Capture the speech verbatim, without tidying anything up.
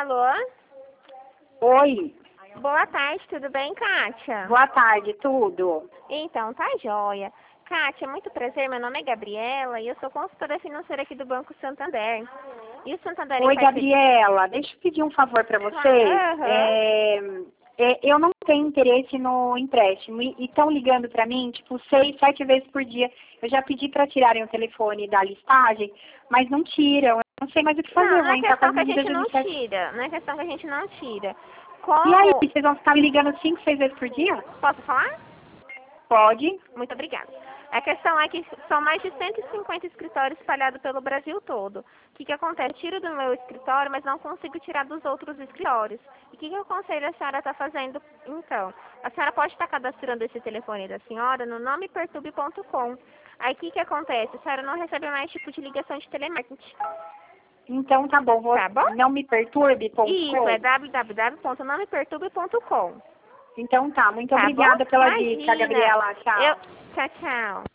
Alô? Oi, Boa tarde, tudo bem, Kátia? boa tarde, tudo? Então, tá joia. Kátia, muito prazer, meu nome é Gabriela e eu sou consultora financeira aqui do Banco Santander. E o Santander... Oi, em Gabriela, deixa eu pedir um favor para vocês. Aham. É, é, eu não tenho interesse no empréstimo e estão ligando para mim, tipo, seis, sete vezes por dia. Eu já pedi para tirarem o telefone da listagem, mas não tiram. Eu não sei mais o que fazer, Não, eu não vou é entrar com questão as que a medidas gente não judiciais. tira. Não é questão que a gente não tira. E aí, Como... vocês vão ficar me ligando cinco, seis vezes por dia? Posso falar? Pode. Muito obrigada. A questão é que são mais de cento e cinquenta escritórios espalhados pelo Brasil todo. O que, que acontece? Eu tiro do meu escritório, mas não consigo tirar dos outros escritórios. E o que, que eu aconselho a senhora está fazendo, então? A senhora pode estar cadastrando esse telefone da senhora no nome perturbe ponto com. Aí o que, que acontece? A senhora não recebe mais tipo de ligação de telemarketing. Então tá bom, vou, Tá bom? não me perturbe. Isso, é w w w ponto nome perturbe ponto com. Então tá, muito Tá bom? obrigada pela dica, Imagina. Gabriela. Tchau. Eu... Tchau, tchau.